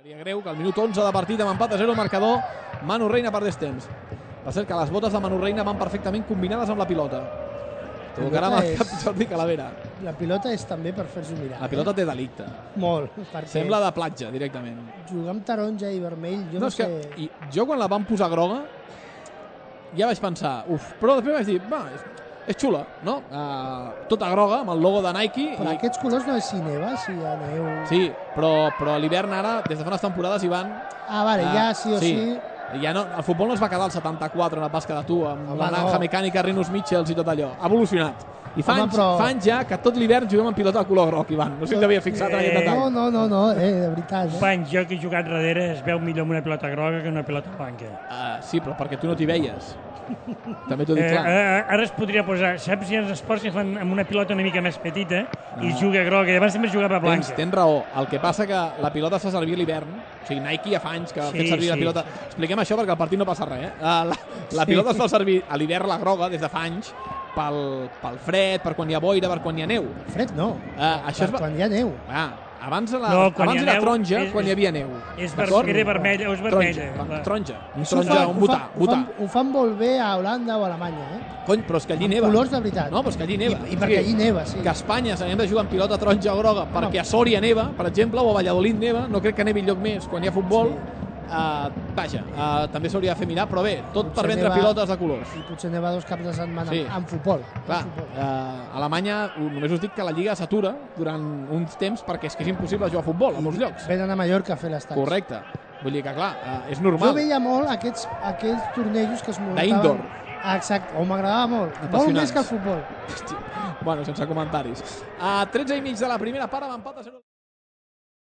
Seria greu que al minut 11 de partit amb empat a 0 marcador Manu Reina perdés temps. Per cert que les botes de Manu Reina van perfectament combinades amb la pilota. Tocarà amb el cap Jordi Calavera. La pilota és també per fer-s'ho mirar. La pilota té delicte. Molt. Sembla de platja, directament. Jugar amb taronja i vermell, jo no sé... I jo quan la van posar groga ja vaig pensar, però després vaig dir, va, és xula, no? Tota groga, amb el logo de Nike. Però aquests colors no és si neva, si hi ha neu... Sí, però a l'hivern ara, des de fa unes temporades, hi van... vale, ja sí o sí... Ja no, el futbol no es va quedar al 74 en el Basca de Tu, amb la naranja mecànica, Rinus Michels i tot allò. Ha evolucionat. I fa anys ja que tot l'hivern juguem amb pilota de color groc, Ivan. No sé si t'havia fixat en aquest detall. No, de veritat. Fa anys jo que he jugat darrere es veu millor amb una pilota groga que una pilota blanca. Sí, però perquè tu no t'hi veies. També t'ho dic clar. Ara es podria posar, saps, hi ha esports que fan amb una pilota una mica més petita i juga groga, i abans sempre jugava blanca. Tens raó. El que passa que la pilota es fa servir a l'hivern. O sigui, Nike ja fa anys que ha fet servir la pilota. Expliquem això perquè al partit no passa res. La pilota es fa servir a l'hivern, la groga, des de fa anys, pel fred, per quan hi ha boira, per quan hi ha neu. Fred no, per quan hi ha neu. Abans era taronja quan hi havia neu. Era vermella o és vermella. Taronja, un botà. Ho fan molt bé a Holanda o a Alemanya, Cony, però és que allí neva. Colors de veritat. No, però és que allí neva. I perquè allí neva, sí. Que a Espanya s'haguem de jugar amb pilota taronja o groga perquè a Sòria neva, per exemple, o a Valladolid neva, no crec que nevi lloc més quan hi ha futbol. Vaja, també s'hauria de fer mirar, però bé, tot per vendre pilotes de colors. I potser neva 2 caps de setmana en futbol. Clar, a Alemanya només us dic que la Lliga s'atura durant uns temps perquè és que és impossible jugar a futbol a molts llocs. Venen a Mallorca a fer l'estat. Correcte. Vull dir que, clar, és normal. Jo veia molt aquells tornejos que es muntaven... D'indoor. Exacte, m'agradava molt. Molt més que el futbol. Bueno, sense comentaris. A 13 i mig de la primera part, amb empat a 0.